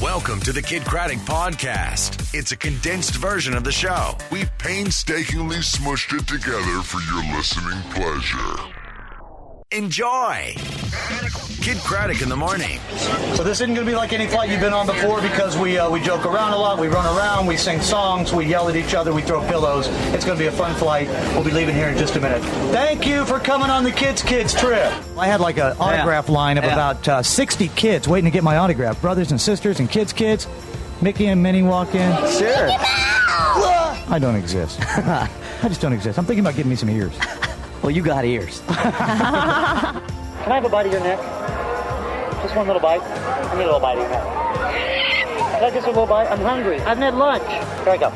Welcome to the Kid Craddock Podcast. It's a condensed version of the show. We painstakingly smushed it together for your listening pleasure. Enjoy. Kid Craddock in the morning. So this isn't going to be like any flight you've been on before because we joke around a lot, we run around, we sing songs, we yell at each other, we throw pillows. It's going to be a fun flight. We'll be leaving here in just a minute. Thank you for coming on the Kids trip. I had like an autograph line of about 60 kids waiting to get my autograph. Brothers and sisters and kids. Mickey and Minnie walk in. Sure. I don't exist. I just don't exist. I'm thinking about getting me some ears. Well, you got ears. Can I have a bite of your neck? Just one little bite? I need a little bite of your neck. Can I just a little bite? I'm hungry. I haven't had lunch. Here I go.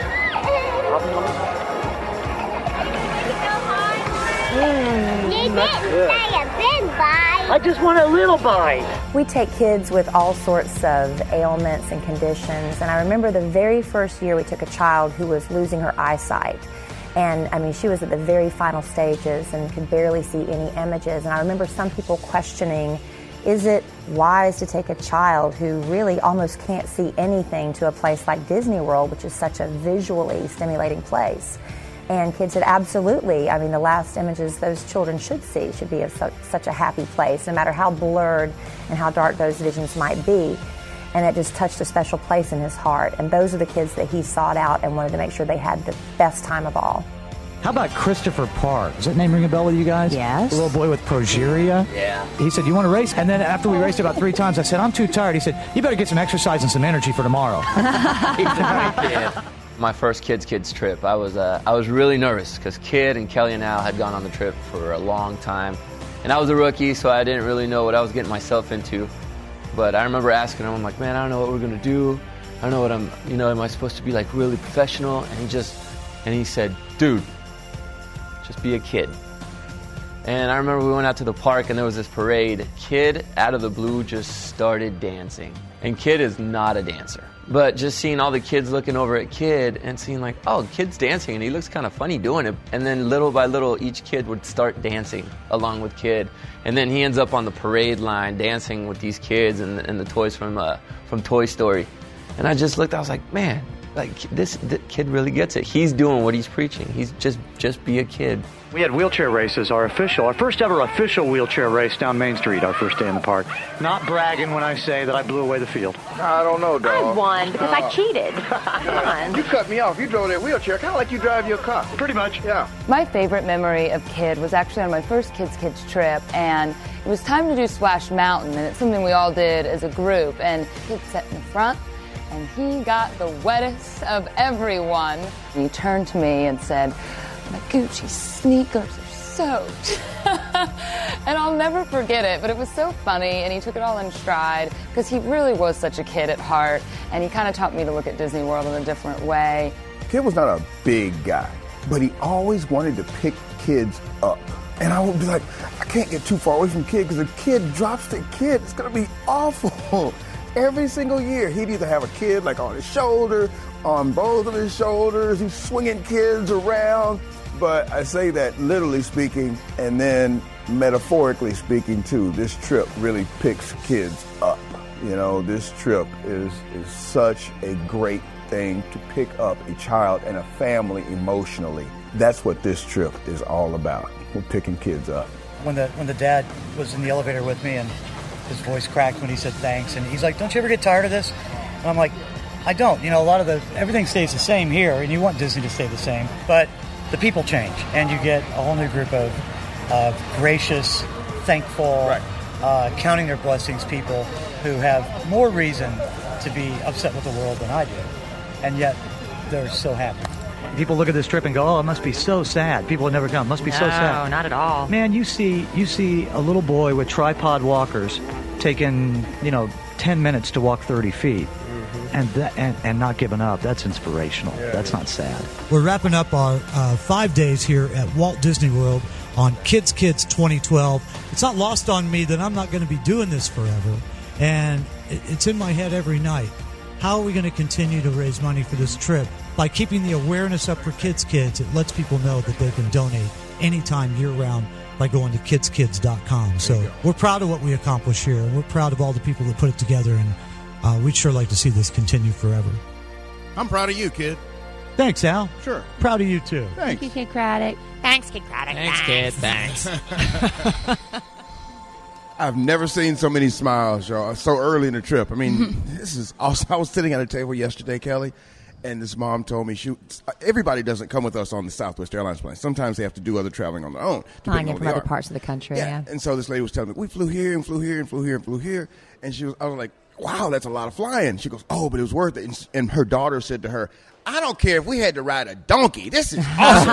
I just want a little bite. We take kids with all sorts of ailments and conditions, and I remember the very first year we took a child who was losing her eyesight. And, I mean, she was at the very final stages and could barely see any images. And I remember some people questioning, is it wise to take a child who really almost can't see anything to a place like Disney World, which is such a visually stimulating place? And kids said, absolutely. I mean, the last images those children should see should be of such a happy place, no matter how blurred and how dark those visions might be. And it just touched a special place in his heart. And those are the kids that he sought out and wanted to make sure they had the best time of all. How about Christopher Parr? Does that name ring a bell with you guys? Yes. The little boy with progeria? Yeah. He said, you want to race? And then after we raced about 3 times, I said, I'm too tired. He said, you better get some exercise and some energy for tomorrow. My first kids trip, I was really nervous because Kid and Kelly and Al had gone on the trip for a long time. And I was a rookie, so I didn't really know what I was getting myself into. But I remember asking him, I'm like, man, I don't know what we're going to do. I don't know what am I supposed to be like really professional? And he said, dude, just be a kid. And I remember we went out to the park and there was this parade. Kid, out of the blue, just started dancing. And Kid is not a dancer. But just seeing all the kids looking over at Kid and seeing like, oh, Kid's dancing and he looks kind of funny doing it. And then little by little, each kid would start dancing along with Kid. And then he ends up on the parade line dancing with these kids and the toys from Toy Story. And I just looked, I was like, man, like this kid really gets it. He's doing what he's preaching. He's just be a kid. We had wheelchair races, our first ever official wheelchair race down Main Street, our first day in the park. Not bragging when I say that I blew away the field. I don't know, dog. I won because I cheated. Come on. You cut me off. You drove that wheelchair, kind of like you drive your car. Pretty much. Yeah. My favorite memory of Kid was actually on my first kids trip, and it was time to do Splash Mountain, and it's something we all did as a group, and Kid sat in the front, and he got the wettest of everyone. And he turned to me and said, my Gucci sneakers are soaked. And I'll never forget it, but it was so funny, and he took it all in stride, because he really was such a kid at heart, and he kind of taught me to look at Disney World in a different way. Kid was not a big guy, but he always wanted to pick kids up. And I would be like, I can't get too far away from Kid, because if Kid drops the kid, it's going to be awful. Every single year, he'd either have a kid like on his shoulder, on both of his shoulders, he's swinging kids around. But I say that literally speaking, and then metaphorically speaking too. This trip really picks kids up. You know, this trip is such a great thing to pick up a child and a family emotionally. That's what this trip is all about. We're picking kids up. When the dad was in the elevator with me and his voice cracked when he said thanks, and he's like, don't you ever get tired of this? And I'm like, I don't. You know, everything stays the same here, and you want Disney to stay the same, but the people change, and you get a whole new group of gracious, thankful, counting their blessings people who have more reason to be upset with the world than I do, and yet they're so happy. People look at this trip and go, oh, it must be so sad. People would never come. It must be so sad. No, not at all. Man, you see a little boy with tripod walkers taking, 10 minutes to walk 30 feet. And not giving up. That's inspirational. Yeah, that's not sad. We're wrapping up our 5 days here at Walt Disney World on Kids 2012. It's not lost on me that I'm not going to be doing this forever. And it's in my head every night. How are we going to continue to raise money for this trip? By keeping the awareness up for Kids, it lets people know that they can donate anytime year-round by going to kidskids.com. So we're proud of what we accomplish here, and we're proud of all the people that put it together. And we'd sure like to see this continue forever. I'm proud of you, kid. Thanks, Al. Sure. Proud of you, too. Thanks. Thank you, Kid Craddock. Thanks, Kid Craddock. Thanks, kid. Thanks. I've never seen so many smiles, y'all, so early in the trip. I mean, this is awesome. I was sitting at a table yesterday, Kelly, and this mom told me everybody doesn't come with us on the Southwest Airlines plane. Sometimes they have to do other traveling on their own. Flying in from other parts of the country, yeah. And so this lady was telling me, we flew here and flew here and flew here and flew here. And I was like, wow, that's a lot of flying. She goes, oh, but it was worth it. And her daughter said to her, I don't care if we had to ride a donkey. This is awesome.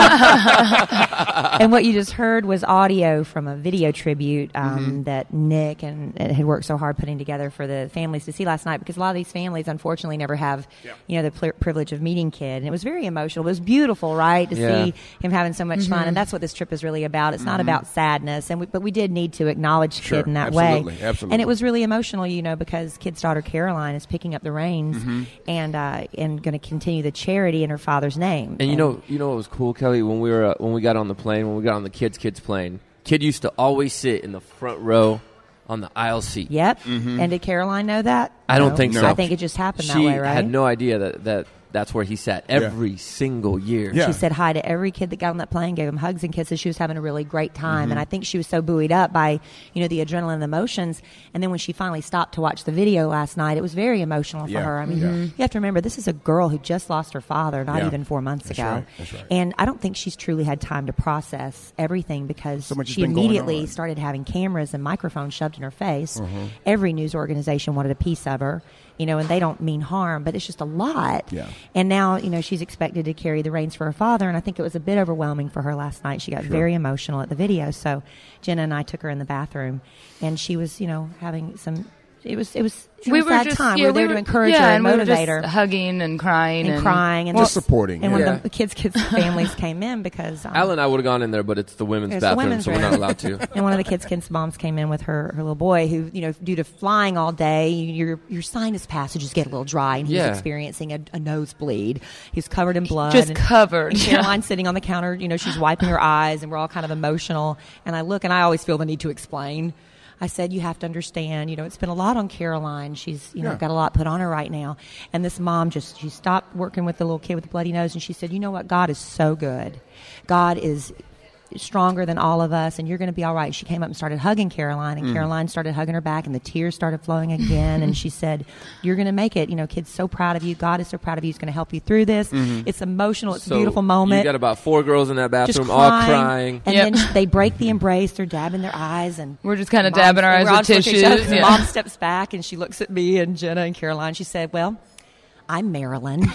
And what you just heard was audio from a video tribute that Nick and had worked so hard putting together for the families to see last night, because a lot of these families unfortunately never have the privilege of meeting Kid. And it was very emotional. It was beautiful, right, to see him having so much fun. And that's what this trip is really about. It's not about sadness, but we did need to acknowledge Kid in that way. Absolutely. And it was really emotional, because Kid's daughter Caroline is picking up the reins and going to continue the charity in her father's name. And you know what was cool, Kelly? When we got on the plane, when we got on the kids plane, Kid used to always sit in the front row on the aisle seat. Yep. And did Caroline know that? I don't think so. I think it just happened that way, right? She had no idea that that's where he sat every single year. Yeah. She said hi to every kid that got on that plane, gave him hugs and kisses. She was having a really great time. And I think she was so buoyed up by, the adrenaline and the emotions. And then when she finally stopped to watch the video last night, it was very emotional for her. I mean, you have to remember, this is a girl who just lost her father not even 4 months ago. That's right. And I don't think she's truly had time to process everything, because she immediately started having cameras and microphones shoved in her face. Every news organization wanted a piece of her. And they don't mean harm, but it's just a lot. Yeah. And now, she's expected to carry the reins for her father, and I think it was a bit overwhelming for her last night. She got very emotional at the video. So Jenna and I took her in the bathroom, and she was, having some. It was a sad time. We were there to encourage her and motivate her, hugging and crying and just supporting. And when the kids' families came in, because Al and I would have gone in there, but it's the women's bathroom, so we're not allowed to. And one of the kids' moms came in with her little boy, who due to flying all day, your sinus passages get a little dry, and he was experiencing a nosebleed. He was covered in blood, just covered. And Caroline sitting on the counter, she's wiping her eyes, and we're all kind of emotional. And I look, and I always feel the need to explain. I said, you have to understand, it's been a lot on Caroline. She's, got a lot put on her right now. And this mom she stopped working with the little kid with the bloody nose, and she said, you know what? God is so good. God is stronger than all of us, and you're going to be all right. She came up and started hugging Caroline, and Caroline started hugging her back, and the tears started flowing again. And she said, you're going to make it. Kid's so proud of you. God is so proud of you. He's going to help you through this. It's emotional. It's a beautiful moment. You got about 4 girls in that bathroom all crying. And then they break the embrace. They're dabbing their eyes, and we're just kind of dabbing our eyes with tissues. Mom steps back, and she looks at me and Jenna and Caroline. She said, well, I'm Marilyn.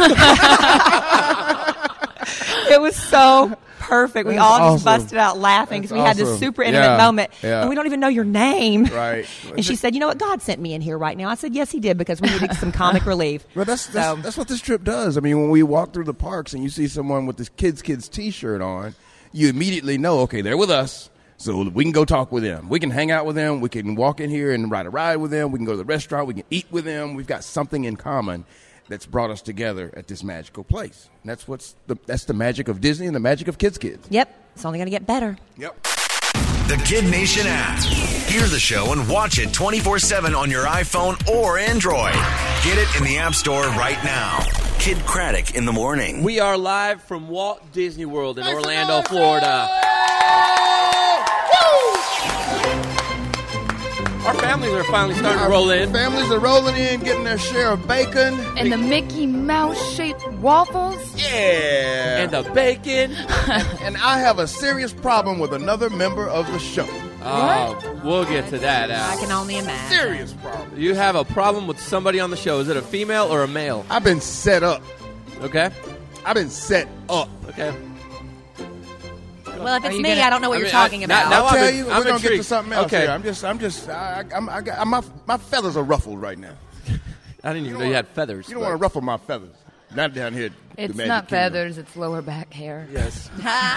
It was so perfect. We all just busted out laughing because we had this super intimate moment. And we don't even know your name. Right. And she said, you know what? God sent me in here right now. I said, yes, he did, because we needed some comic relief. Well, that's what this trip does. I mean, when we walk through the parks and you see someone with this kids T-shirt on, you immediately know, okay, they're with us. So we can go talk with them. We can hang out with them. We can walk in here and ride a ride with them. We can go to the restaurant. We can eat with them. We've got something in common that's brought us together at this magical place. And that's the magic of Disney and the magic of Kids. Yep. It's only going to get better. Yep. The Kid Nation app. Hear the show and watch it 24/7 on your iPhone or Android. Get it in the App Store right now. Kid Craddock in the morning. We are live from Walt Disney World in Orlando, Florida. Our families are finally starting to roll in. Families are rolling in, getting their share of bacon. And the Mickey Mouse-shaped waffles. Yeah. And the bacon. And I have a serious problem with another member of the show. We'll get to that. I can only imagine. Serious problem. You have a problem with somebody on the show. Is it a female or a male? I've been set up. Okay. I've been set up. Okay. Well, if it's me, I don't know what you're talking about. I'll tell you, we're going to get to something else okay. here. My feathers are ruffled right now. I didn't even know you had feathers. You don't want to ruffle my feathers. Not down here. It's not feathers, it's lower back hair. Yes.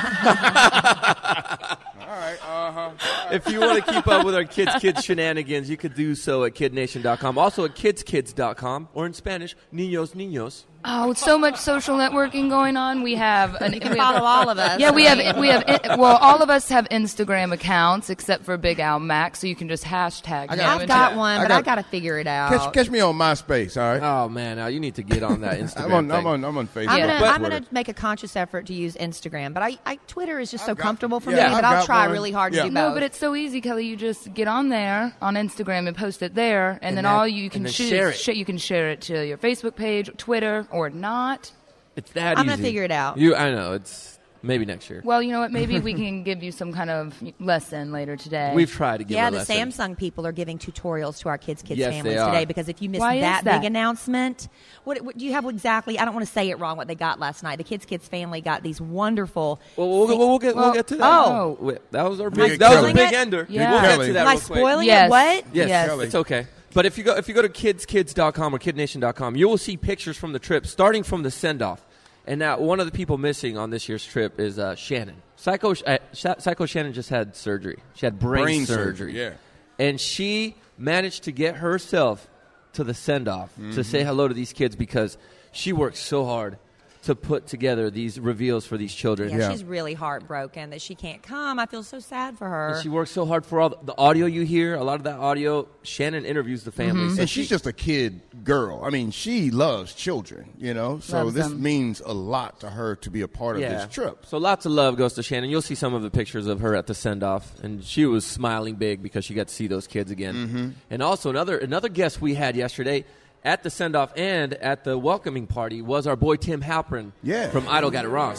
All right, If you want to keep up with our kids shenanigans, you could do so at kidnation.com. Also at kidskids.com, or in Spanish, niños. Oh, so much social networking going on. We have you can follow all of us. Yeah, we have. Well, all of us have Instagram accounts except for Big Al Max, so you can just hashtag. I've got one, but I got to figure it out. Catch me on MySpace, all right? Oh man, now you need to get on that Instagram. I'm on Facebook. I'm gonna make a conscious effort to use Instagram, but I Twitter is just so comfortable for me that I'll try really hard to do both. No, but it's so easy, Kelly. You just get on there on Instagram and post it there, and then all you can choose. You can share it to your Facebook page, Twitter, or not. It's that I'm easy. gonna figure it out. I know it's maybe next year. Well, you know what? Maybe we can give you some kind of lesson later today. We've tried to give a lesson. Yeah, the Samsung people are giving tutorials to our kids' yes, families today because if you missed that big announcement, what do you have exactly? I don't want to say it wrong. What they got last night? The kids' family got these wonderful. We'll get to that. Oh, that was our big ender. Yeah. We'll get to that. Am I spoiling it? What? Yes, it's okay. But if you go to kidskids.com or kidnation.com, you will see pictures from the trip, starting from the send-off. And now one of the people missing on this year's trip is Shannon. Psycho Shannon just had surgery. She had brain surgery. Yeah. And she managed to get herself to the send-off to say hello to these kids because she worked so hard to put together these reveals for these children. Yeah, she's really heartbroken that she can't come. I feel so sad for her. And she works so hard for all the audio you hear. A lot of that audio, Shannon interviews the families. And she's just a kid girl. I mean, she loves children, So this means a lot to her to be a part of this trip. So lots of love goes to Shannon. You'll see some of the pictures of her at the send-off. And she was smiling big because she got to see those kids again. And also another guest we had yesterday at the send-off and at the welcoming party was our boy Tim Halperin from Idol Got It Wrong.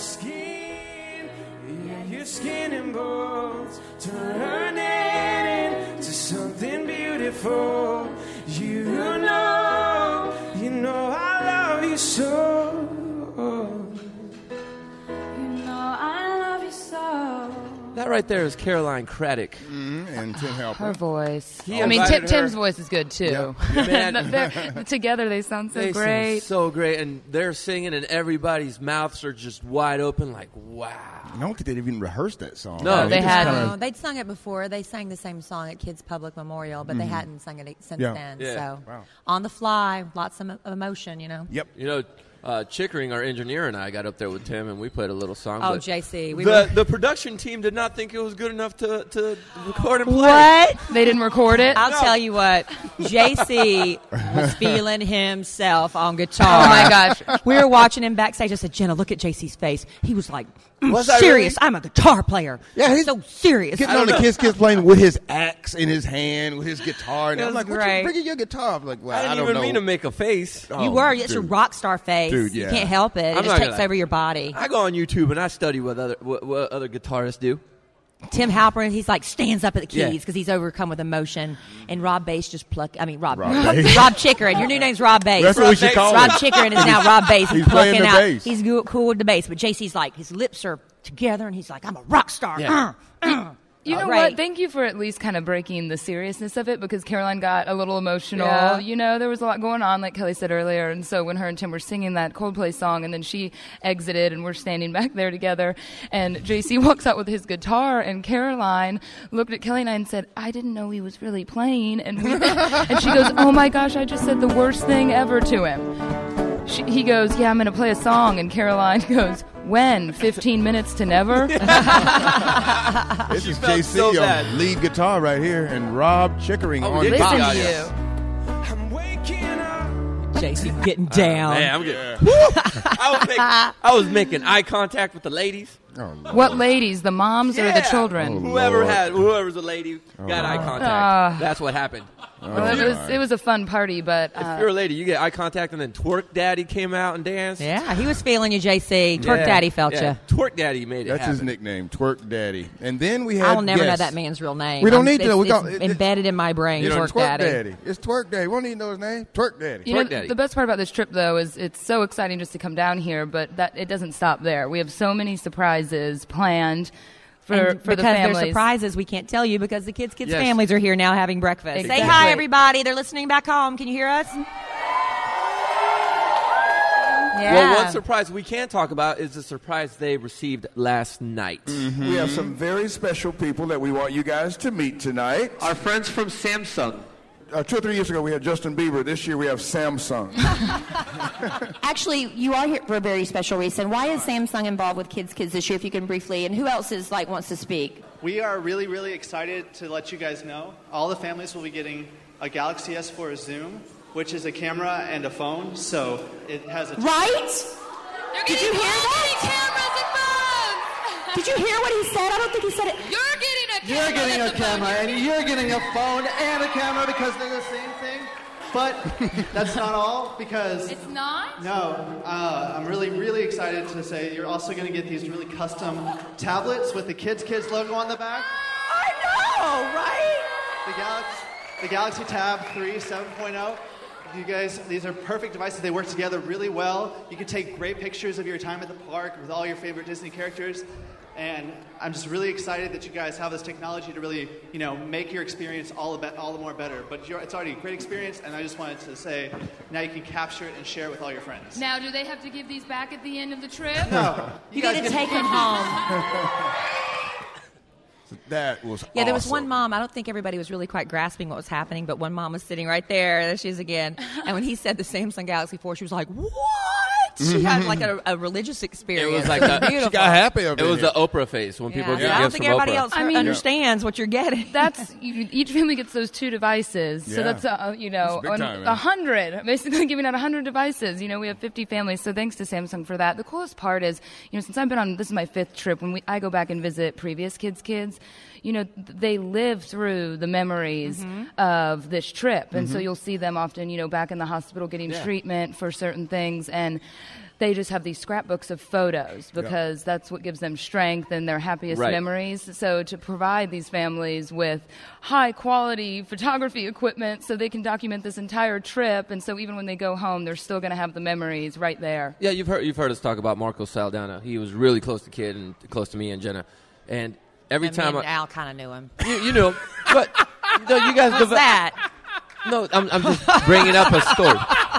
Your skin and bones turning into something beautiful. You know I love you so. You know I love you so. That right there is Caroline Craddock. And Tim Halperin. Her voice. Tim's Tim's voice is good, too. Yeah. Man, together they sound so great. Sound so great. And they're singing, and everybody's mouths are just wide open like, wow. I don't think they'd even rehearsed that song. No, they hadn't. They'd sung it before. They sang the same song at Kids Public Memorial, but they hadn't sung it since then. Yeah. So on the fly, lots of emotion, Yep. Chickering, our engineer, and I got up there with Tim, and we played a little song. Oh, JC. The production team did not think it was good enough to record and play. What? They didn't record it? I'll tell you what. JC was feeling himself on guitar. Oh, my gosh. We were watching him backstage. I said, Jenna, look at JC's face. He was like, Was I serious. really? I'm a guitar player. Yeah, he's so serious. Getting on the Kids playing with his axe in his hand, with his guitar. And It I'm was like, great. bring your guitar. I'm like, well, I didn't even mean to make a face. You were. It's your rock star face. Dude, yeah. You can't help it. I'm It not just takes gonna- over your body. I go on YouTube and I study what other guitarists do. Tim Halperin, he's like stands up at the Yeah. keys because he's overcome with emotion. And Rob Bass just Rob Bass. Rob Chickering. Your new name's Rob Bass. That's what we should call Rob him. Chickering is now Rob Bass. He's playing plucking the out. bass. He's cool with the bass. But JC's like, his lips are together and he's like, I'm a rock star. Yeah. You know Great. what? Thank you for at least kind of breaking the seriousness of it because Caroline got a little emotional. Yeah. There was a lot going on, like Kelly said earlier. And so when her and Tim were singing that Coldplay song and then she exited and we're standing back there together and JC walks out with his guitar and Caroline looked at Kelly and I and said, I didn't know he was really playing. And she goes, oh my gosh, I just said the worst thing ever to him. He goes, yeah, I'm going to play a song. And Caroline goes, when? 15 minutes to never? This is JC so bad. on lead guitar right here, and Rob Chickering on Listen bass. to you. I'm waking up. JC getting down. Man, I'm good. I was making eye contact with the ladies. Oh, What ladies? The moms or the Yeah. children? Whoever's a lady got eye contact. That's what happened. Well, it was a fun party, but If you're a lady, you get eye contact, and then Twerk Daddy came out and danced. Yeah, he was feeling you, JC. Twerk Daddy felt you. Twerk Daddy made it That's happen. his nickname, Twerk Daddy. And then we had I'll never know guests. that man's real name. We don't need to know. It's embedded in my brain. Twerk Daddy. It's Twerk Daddy. We don't need to know his name. Twerk Daddy. You know, Twerk Daddy. the best part about this trip, though, is it's so exciting just to come down here, but that it doesn't stop there. We have so many surprises planned for the because families. there's surprises we can't tell you because the kids' Yes. families are here now having breakfast. Say Exactly. hi, everybody. They're listening back home. Can you hear us? Yeah. Well, one surprise we can talk about is the surprise they received last night. We have some very special people that we want you guys to meet tonight. Our friends from Samsung. 2 or 3 years ago we had Justin Bieber. This year we have Samsung. Actually, you are here for a very special reason. Why is Samsung involved with Kids this year, if you can briefly, and who else is wants to speak? We are really, really excited to let you guys know. All the families will be getting a Galaxy S4 Zoom, which is a camera and a phone, so it has a... Right? Did you hear that? Did you hear what he said? I don't think he said it. You're getting a camera, and you're getting a phone and a camera because they're the same thing. But that's not all, because... It's not? No. I'm really, really excited to say you're also going to get these really custom tablets with the Kids logo on the back. I know, right? The Galaxy Tab 3 7.0. You guys, these are perfect devices. They work together really well. You can take great pictures of your time at the park with all your favorite Disney characters. And I'm just really excited that you guys have this technology to really, make your experience all the more better. But it's already a great experience, and I just wanted to say, now you can capture it and share it with all your friends. Now, do they have to give these back at the end of the trip? No. You got to take them home. That was Yeah, there was awesome. one mom. I don't think everybody was really quite grasping what was happening, but one mom was sitting right there. There she is again. And when he said the Samsung Galaxy 4, she was like, "What?" She had like a religious experience. It was like beautiful. She got happy up It was the Oprah face when people get I don't gifts think from everybody Oprah. else understands what you're getting. That's each family gets those 2 devices, so Yeah. that's big time, 100, basically giving out 100 devices. We have 50 families, so thanks to Samsung for that. The coolest part is, since I've been on, this is my 5th trip. When I go back and visit previous kids, they live through the memories of this trip, and so you'll see them often, back in the hospital getting treatment for certain things, and they just have these scrapbooks of photos because that's what gives them strength and their happiest memories. So to provide these families with high quality photography equipment so they can document this entire trip, and so even when they go home, they're still going to have the memories right there. Yeah, you've heard us talk about Marco Saldana. He was really close to Kid and close to me and Jenna, and every time Al kind of knew him. you knew him, but you guys. What's that? No, I'm just bringing up a story.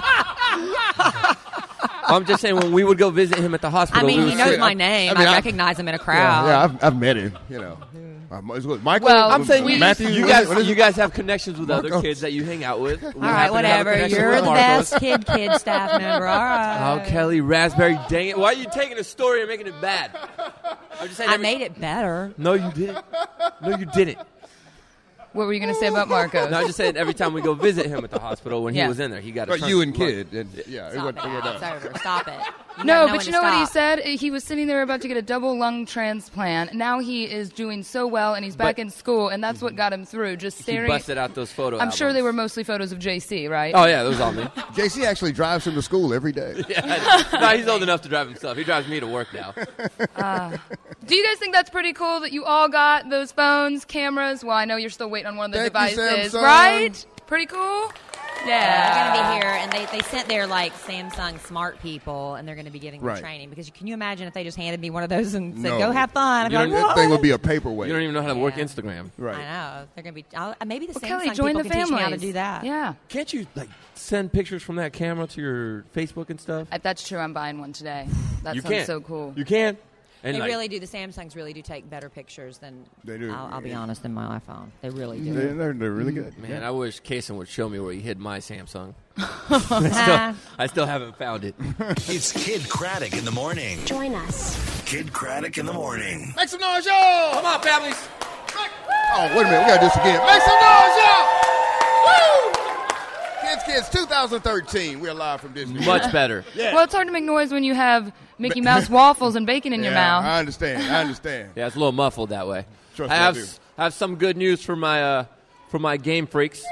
I'm just saying when we would go visit him at the hospital. He knows my name. I recognize him in a crowd. Yeah, I've met him. Michael. Well, I'm saying Matthew. You guys have connections with other kids that you hang out with. All right, whatever. You're the best kid staff member. All right. Oh, Kelly Raspberry, dang it! Why are you taking a story and making it bad? I'm just saying. I made it better. No, you didn't. No, you didn't. What were you going to say about Marcos? No, I just said every time we go visit him at the hospital when he was in there, he got a But you and Kid. Stop it. Stop it. No, but you know what he said? He was sitting there about to get a double lung transplant. Now he is doing so well, and he's back in school, and that's what got him through. Just staring. He busted out those photos. I'm sure they were mostly photos of JC, right? Oh, yeah, that was all me. JC actually drives him to school every day. No, he's old enough to drive himself. He drives me to work now. Do you guys think that's pretty cool that you all got those phones, cameras? Well, I know you're still waiting on one of the devices, right? Pretty cool? Yeah. They're going to be here, and they sent their Samsung smart people, and they're going to be getting the training. Because can you imagine if they just handed me one of those and said, "Go have fun"? That thing would be a paperweight. You don't even know how to work Instagram, right? I know they're going to be. Maybe the Samsung Kelly, people join the can teach me how to families. do that. Yeah. Can't you send pictures from that camera to your Facebook and stuff? That's true. I'm buying one today. That You sounds can't. so cool. You can. And They really do. The Samsungs really do take better pictures than they do. I'll be honest, than my iPhone. They really do. They're really good. Man, I wish Kason would show me where he hid my Samsung. I still haven't found it. It's Kid Craddock in the morning. Join us. Kid Craddock in the morning. Make some noise, y'all! Come on, families. Oh, wait a minute. We got to do this again. Make some noise, y'all! Woo! Kids 2013. We're live from Disney. Much better. Yeah. Well, it's hard to make noise when you have Mickey Mouse waffles and bacon in your mouth. I understand. Yeah, it's a little muffled that way. Trust I me, have I do. I have some good news for my game freaks.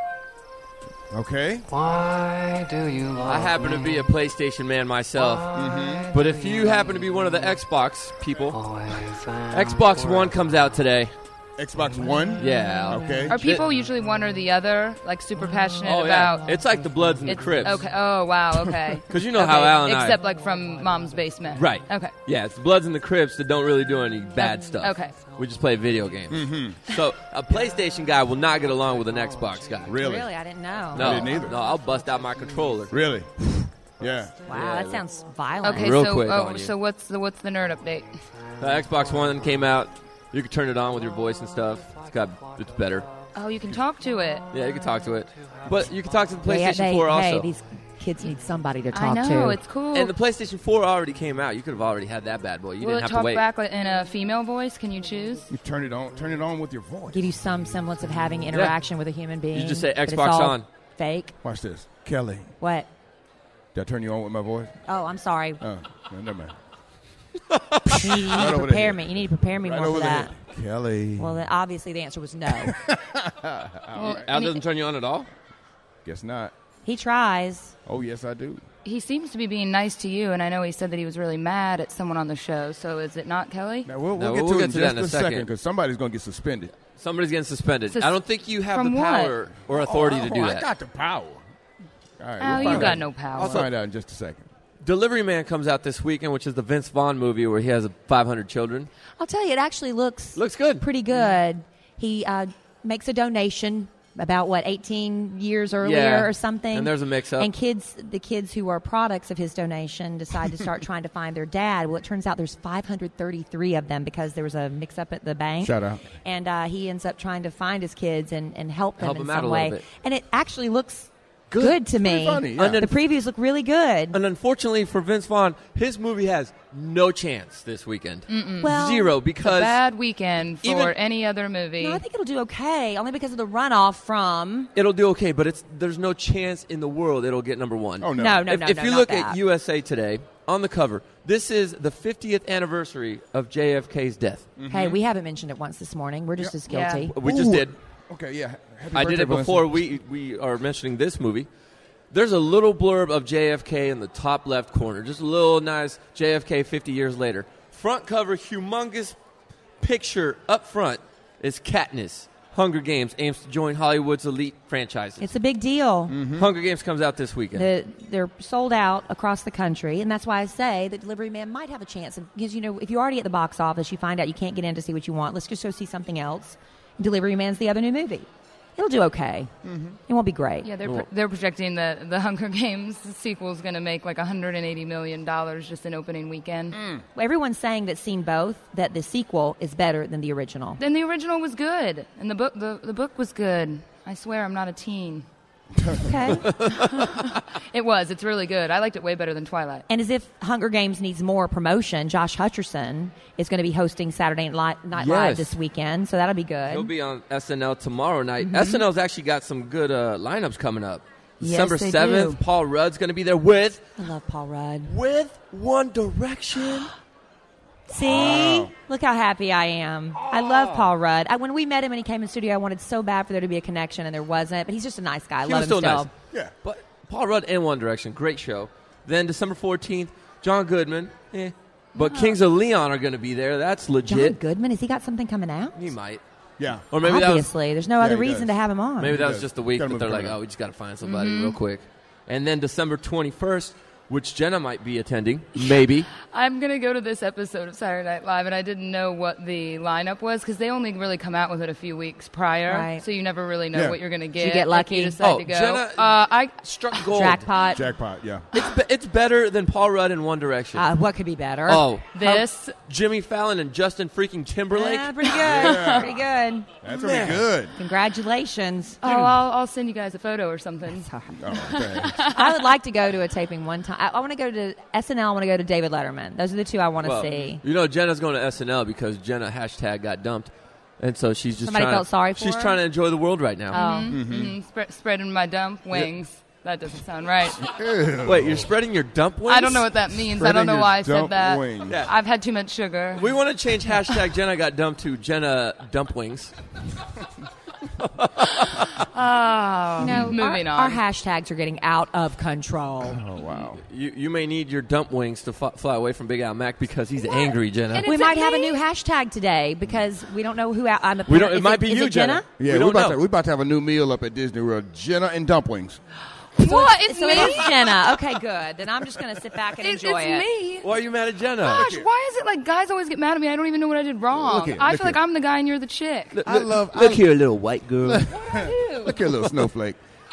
Okay. Why do you love I happen to be a PlayStation man myself. But if you happen to be one of the Xbox people, Xbox One comes out today. Xbox One? Yeah. Okay. Are people usually one or the other, super passionate about? It's like the Bloods and the Crips. Okay. Oh, wow. Okay. Because you know how Al and Except from Mom's basement. Right. Okay. Yeah, it's the Bloods and the Crips that don't really do any bad stuff. Okay. We just play video games. So a PlayStation guy will not get along with an Xbox guy. Really? Really, I didn't know. No, I didn't either. No, I'll bust out my controller. Really? Yeah. Wow, that sounds violent. Okay. Real quick on you. So what's the nerd update? The Xbox One came out. You can turn it on with your voice and stuff. It's better. Oh, you can talk to it. Yeah, you can talk to it. But you can talk to the PlayStation 4 also. Hey, these kids need somebody to talk to. I know, it's cool. And the PlayStation 4 already came out. You could have already had that bad boy. You Will didn't it have talk to wait. back in a female voice? Can you choose? You turn it on with your voice. Give you some semblance of having interaction with a human being. You just say but it's Xbox all on. Fake. Watch this. Kelly. What? Did I turn you on with my voice? Oh, I'm sorry. Oh, no, never mind. You need to prepare me. You need to prepare me Right more over for the that. head. Kelly. Well, then obviously the answer was no. Al doesn't turn you on at all? Guess not. He tries. Oh, yes, I do. He seems to be being nice to you, and I know he said that he was really mad at someone on the show. So is it not Kelly? Now, we'll get to that in a second because somebody's going to get suspended. Somebody's getting suspended. I don't think you have from the power what? or authority to do that. I got the power. All right, Al, we'll you got out. no power. I'll find out in just a second. Delivery Man comes out this weekend, which is the Vince Vaughn movie where he has 500 children. I'll tell you, it actually looks good. Pretty good. He makes a donation about 18 years earlier or something. And there's a mix-up. And the kids who are products of his donation decide to start trying to find their dad. Well, it turns out there's 533 of them because there was a mix-up at the bank. Shout out. And he ends up trying to find his kids and help them in them out some a way. little bit. And it actually looks good to me. Funny, yeah. The previews look really good. And unfortunately for Vince Vaughn, his movie has no chance this weekend. Well, Zero, because bad weekend for any other movie. No, I think it'll do okay, only because of the runoff from. it'll do okay, but there's no chance in the world it'll get number one. Oh, no. No, If you not look that. at USA Today, on the cover, this is the 50th anniversary of JFK's death. Hey, we haven't mentioned it once this morning. We're just as guilty. We just did. Okay, yeah. Happy I did birthday, it before Valencia. we are mentioning this movie. There's a little blurb of JFK in the top left corner. Just a little nice JFK 50 years later. Front cover, humongous picture up front is Katniss. Hunger Games aims to join Hollywood's elite franchises. It's a big deal. Hunger Games comes out this weekend. They're sold out across the country, and that's why I say that Delivery Man might have a chance. Because, if you're already at the box office, you find out you can't get in to see what you want. Let's just go see something else. Delivery Man's the other new movie. It'll do okay. It won't be great. Yeah, they're projecting the Hunger Games sequel is going to make like $180 million just in opening weekend. Well, everyone's saying that's seen both, that the sequel is better than the original. Then the original was good, and the book was good. I swear I'm not a teen. Okay. It was. It's really good. I liked it way better than Twilight. And as if Hunger Games needs more promotion, Josh Hutcherson is going to be hosting Saturday Night Live this weekend, so that'll be good. He'll be on SNL tomorrow night. SNL's actually got some good lineups coming up. December 7th, do. Paul Rudd's going to be there with... I love Paul Rudd. With One Direction. See? Look how happy I am. I love Paul Rudd. When we met him and he came in studio, I wanted so bad for there to be a connection, and there wasn't. But he's just a nice guy. I love him still still. nice. Yeah. But Paul Rudd and One Direction, great show. Then December 14th, John Goodman. But Kings of Leon are going to be there. That's legit. John Goodman, has he got something coming out? He might. Yeah. Or maybe Obviously. There's no other he reason does. to have him on. Maybe that He was does. just the week Gotta that move they're it like, around. we just got to find somebody real quick. And then December 21st, which Jenna might be attending, maybe. I'm going to go to this episode of Saturday Night Live, and I didn't know what the lineup was because they only really come out with it a few weeks prior, Right. so you never really know what you're going to get. you get lucky? If you decide to go. Jenna I struck gold. Jackpot. Yeah. It's better than Paul Rudd and One Direction. What could be better? Oh, this. Jimmy Fallon and Justin freaking Timberlake. Yeah, pretty good. Pretty good. That's going to be good. Congratulations. Oh, I'll send you guys a photo or something. Oh, okay. I would like to go to a taping one time. I want to go to SNL. I want to go to David Letterman. Those are the two I want to see. You know, Jenna's going to SNL because Jenna # got dumped. And so she's just Somebody felt sorry for She's her? trying to enjoy the world right now. Spreading my dump wings. That doesn't sound right. Wait, you're spreading your dump wings? I don't know what that means. I don't know why I said that. Yeah. I've had too much sugar. We want to change # Jenna got dumped to Jenna dump wings. Moving on. Our hashtags are getting out of control. Oh, wow. You may need your dump wings to fly away from Big Al Mac because he's angry, Jenna. We might have a new hashtag today because we don't know who. I'm. We don't. It might be you, Jenna. Yeah, we we're about to have a new meal up at Disney World. Jenna and dumplings. What? It's So me? it is Jenna. Okay, good. Then I'm just going to sit back and enjoy it. It's me. Why are you mad at Jenna? Gosh, why is it like guys always get mad at me? I don't even know what I did wrong. I feel like I'm the guy and you're the chick. Look here, little white girl. Look here, little snowflake.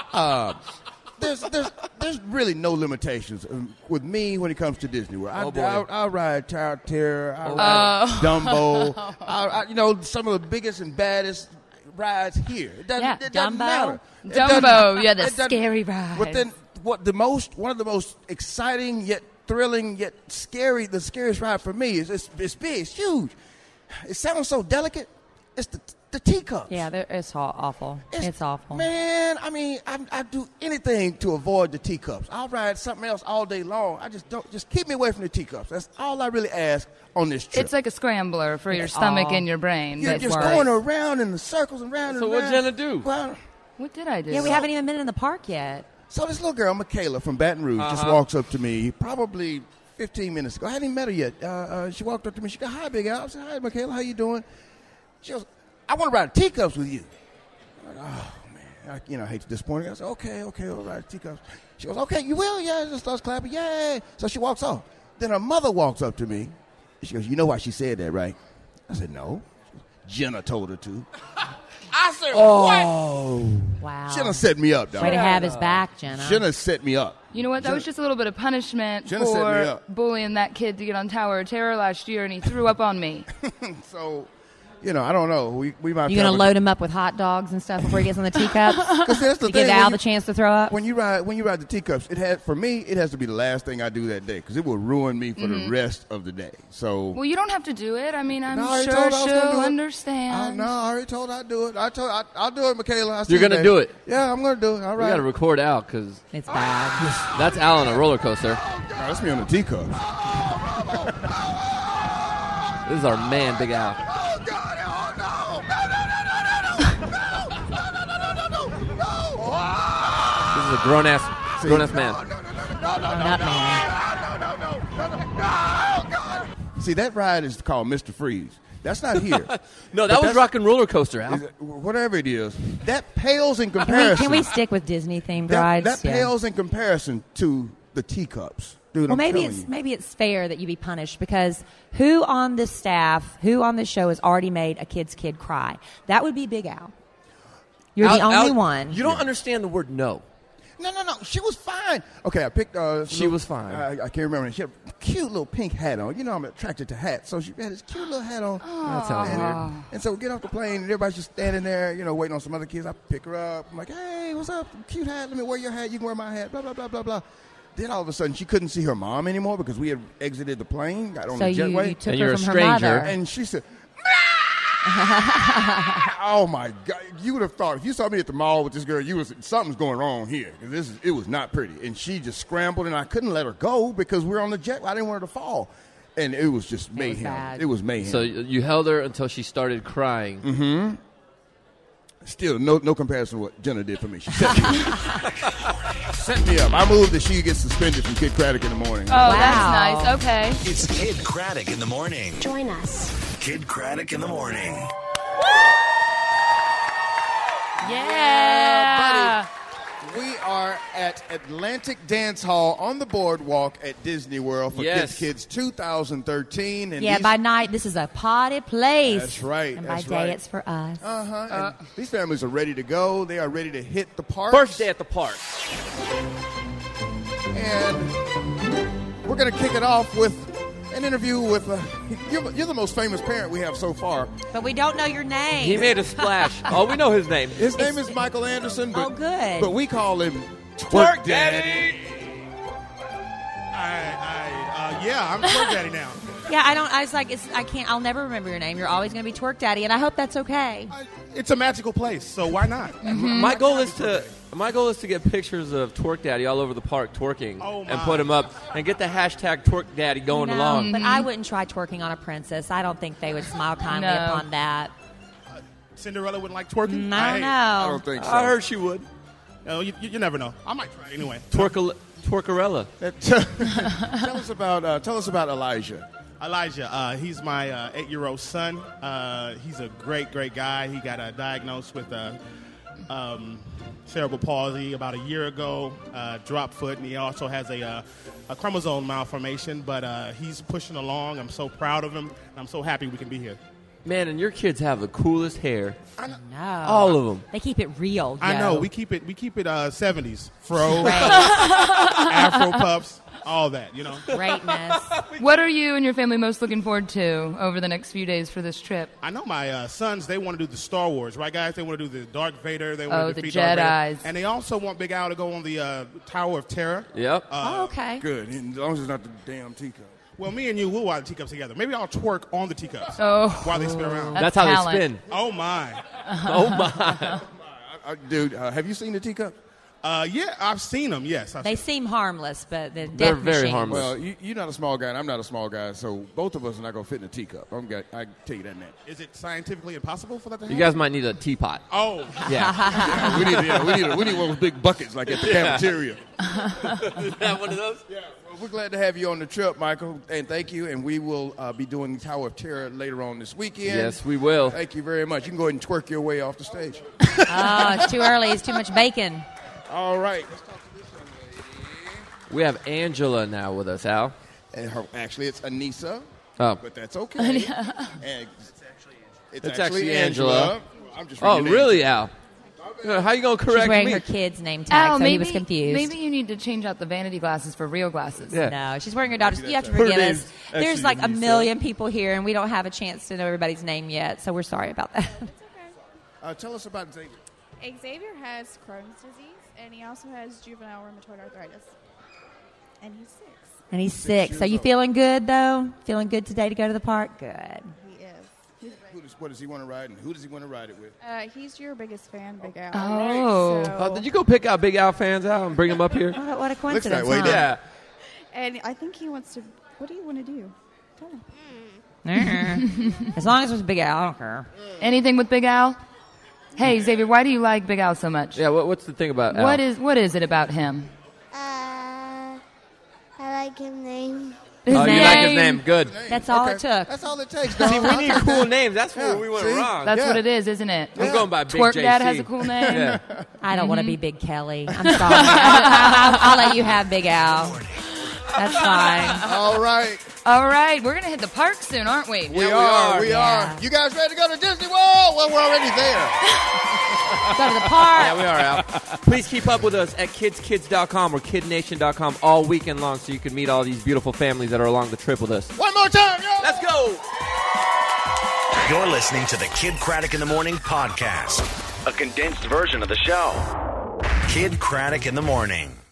There's really no limitations with me when it comes to Disney World. I'll ride Tower Terror. I'll ride Dumbo. Some of the biggest and baddest rides here. It doesn't, it doesn't Dumbo. matter. The scary ride. But then one of the most exciting yet thrilling yet scary, the scariest ride for me is it's big, it's huge. It sounds so delicate. It's the teacups. Yeah, it's awful. It's awful. Man, I mean, I do anything to avoid the teacups. I'll ride something else all day long. I just keep me away from the teacups. That's all I really ask on this trip. It's like a scrambler for your stomach and your brain. You're just going around in the circles and round and So round. what'd Jenna do? Well, what did I do? Yeah, we haven't even been in the park yet. So this little girl, Michaela from Baton Rouge, just walks up to me probably 15 minutes ago. I hadn't even met her yet. She walked up to me. She goes, "Hi, Big Al." I said, "Hi, Michaela. How you doing?" She goes, "I want to ride teacups with you." I'm like, "Oh, man. I hate to disappoint her." I said, okay, we'll ride teacups. She goes, "Okay, you will?" "Yeah." Just starts clapping. "Yay." So she walks off. Then her mother walks up to me. She goes, "You know why she said that, right?" I said, "No." Jenna told her to. I said, "What?" Wow. Jenna set me up, dog. Way to have his back, Jenna. Jenna set me up. You know what? That was just a little bit of punishment Jenna set me for up. bullying that kid to get on Tower of Terror last year, and he threw up on me. So, I don't know. We might. You gonna load him up with hot dogs and stuff before he gets on the teacups? Because that's the to thing. give Al the chance to throw up. When you ride the teacups, it has to be the last thing I do that day because it will ruin me for the rest of the day. So. Well, you don't have to do it. I mean, I'm No, I sure told her I was gonna she'll do it. understand. No, I already told her I'd do it. I'll do it, Michaela. You're going to do it? Yeah, I'm going to do it. All right. We got to record Al because it's bad. That's Al on a roller coaster. No, that's me on the teacups. This is our man, Big Al. This is a grown-ass man. See, that ride is called Mr. Freeze. That's not here. No, that was Rock and Roller Coaster, Al. Whatever it is, that pales in comparison. Can we stick with Disney-themed rides? That pales in comparison to the teacups. Dude, Well, maybe it's fair that you be punished because who on this staff, who on this show has already made a kid's kid cry? That would be Big Al. You're the only one. You don't understand the word no. No. She was fine. Okay, I picked. She was fine. I can't remember. She had a cute little pink hat on. You know, I'm attracted to hats, so she had this cute little hat on. That's how And so we get off the plane, and everybody's just standing there, waiting on some other kids. I pick her up. I'm like, "Hey, what's up? Cute hat. Let me wear your hat. You can wear my hat." Blah blah blah blah blah. Then all of a sudden, she couldn't see her mom anymore because we had exited the plane, got on the jetway. You took her from her mother. And she said, "Oh my God!" You would have thought if you saw me at the mall with this girl, something's going wrong here because it was not pretty. And she just scrambled, and I couldn't let her go because we were on the jet. I didn't want her to fall, and it was just mayhem. It was mayhem. So you held her until she started crying. Mm-hmm. Still, no comparison to what Jenna did for me. She set me up. Set me up. I moved that she gets suspended from Kid Craddock in the morning. Oh, that's nice. Okay. It's Kid Craddock in the morning. Join us. Kid Craddock in the morning. Yeah. Buddy, we are at Atlantic Dance Hall on the boardwalk at Disney World for Kids 2013. And by night, this is a party place. That's right. And by day, it's for us. And these families are ready to go. They are ready to hit the park. First day at the park. And we're going to kick it off with an interview with you're the most famous parent we have so far. But we don't know your name. He made a splash. Oh, we know his name. His name is Michael Anderson. But, good. But we call him Twerk Daddy. I'm Twerk Daddy now. Yeah, I can't. I'll never remember your name. You're always going to be Twerk Daddy, and I hope that's okay. It's a magical place, so why not? Mm-hmm. My goal is to get pictures of Twerk Daddy all over the park twerking and put them up and get the hashtag Twerk Daddy going along. But I wouldn't try twerking on a princess. I don't think they would smile kindly upon that. Cinderella wouldn't like twerking? I don't know. I don't think so. I heard she would. No, you never know. I might try anyway. Twerkarella. Tell us about Elijah. Elijah, he's my 8-year-old son. He's a great guy. He got diagnosed with cerebral palsy about a year ago, drop foot, and he also has a chromosome malformation, but he's pushing along. I'm so proud of him, and I'm so happy we can be here. Man, and your kids have the coolest hair. I know. All of them. They keep it real. I know. We keep it 70s. Fro, Afro puffs. all that, you know. Greatness. What are you and your family most looking forward to over the next few days for this trip? I know my sons, they want to do the Star Wars, right, guys? They want to do the Darth Vader. They want to the defeat Darth Jedis. Vader. And they also want Big Al to go on the Tower of Terror. Yep. Okay. Good, as long as it's not the damn teacup. Well, me and you will watch the teacups together. Maybe I'll twerk on the teacups while they spin around. That's how talent. they spin. Oh, my. Oh, my. Dude, have you seen the teacup? Yeah, I've seen them, yes. They seem harmless, but they're They're death very machines. harmless. Well, you're not a small guy, and I'm not a small guy, so both of us are not going to fit in a teacup. I tell you that now. Is it scientifically impossible for that to You happen? guys might need a teapot. Oh. Yeah. we need one of those big buckets like at the cafeteria. Is that one of those? Yeah. Well, we're glad to have you on the trip, Michael, and thank you. And we will be doing the Tower of Terror later on this weekend. Yes, we will. Thank you very much. You can go ahead and twerk your way off the stage. Oh, it's too early. It's too much bacon. All right. We have Angela now with us, Al. And actually, it's Anissa. Oh. But that's okay. And it's actually Angela. I'm just Oh, reading really, names. Al? How you going to correct She's wearing me? her kid's name tag, Al, so he was confused. Maybe you need to change out the vanity glasses for real glasses. Yeah. No, she's wearing her daughter's. You have to Her forgive name's us. There's actually like a Anissa. million people here, and we don't have a chance to know everybody's name yet, so we're sorry about that. Tell us about Xavier. Xavier has Crohn's disease, and he also has juvenile rheumatoid arthritis. And he's 6. And he's 6. So you feeling good, though? Feeling good today to go to the park? Good. He is. What does he want to ride, and who does he want to ride it with? He's your biggest fan, Big Al. Oh. So, Did you go pick out Big Al fans out and bring them up here? What a coincidence, way, huh? Yeah. and I think he wants to. What do you want to do? Tell him. As long as it's Big Al, I don't care. Anything with Big Al? Hey, Xavier, why do you like Big Al so much? Yeah, what's the thing about Al? What is it about him? I like his name. You like his name? Good. That's all it took. That's all it takes, dog. See, we need cool names. That's where we went see? wrong. That's what it is, isn't it? I'm going by Big Twerk JC. Dad has a cool name. Yeah. I don't want to be Big Kelly. I'm sorry. I'll let you have Big Al. That's fine. All right. All right, we're gonna hit the park soon, aren't we? We are. Yeah. You guys ready to go to Disney World? Well, we're already there. Go to the park. Yeah, we are, Al. Please keep up with us at kidskids.com or kidnation.com all weekend long so you can meet all these beautiful families that are along the trip with us. One more time, yo! Let's go! You're listening to the Kid Craddock in the Morning podcast, a condensed version of the show. Kid Craddock in the Morning.